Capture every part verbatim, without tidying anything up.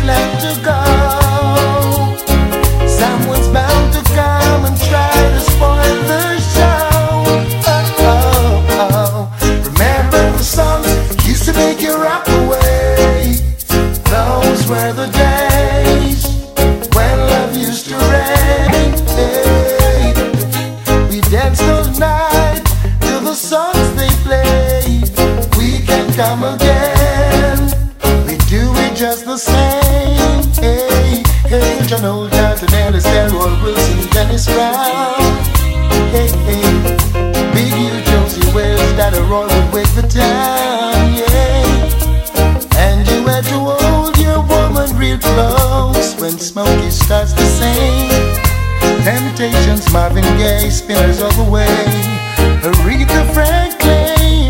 left to go. Someone's bound to come and try to spoil the show. Oh, oh, oh. Remember the songs used to make you rock away. Those were the days when love used to reign. Hey, we danced all night to the songs they played. We can come again. We do it just the same. Hey, hey, John Old Johnson, Ellis, Delroy Wilson, Dennis Brown. Hey, hey, Big U, Josie Wells, Dada Roy would wake the town. Yeah, and you had to hold your woman real close when Smokey starts to sing. Temptations, Marvin Gaye, Spinners all the way. Aretha Franklin,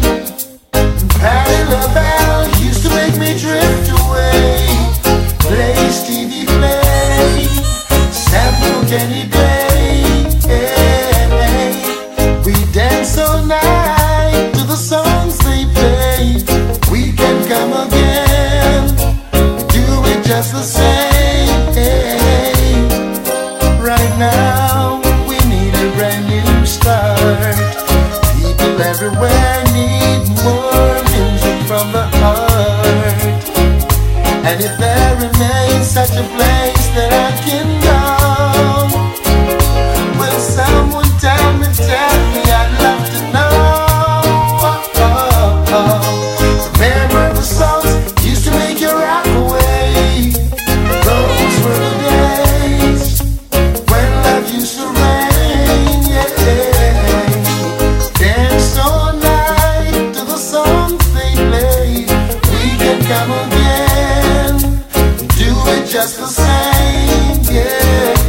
Patti LaBelle used to make me drift away. Play Stevie Play, Samuel Kenny Day. Hey, hey. We dance all night to the songs they play. We can come again, do it just the same. Hey, right now we need a brand new start. People everywhere need more music from the heart. And if there remains such a place that I can go, will someone tell me, tell me, I'd love to know. Oh, oh, oh. Remember the songs used to make you rock away. Those were the days when love used to reign. Yeah, dance all night to the songs they play. We can come again, do it just the same. Yeah.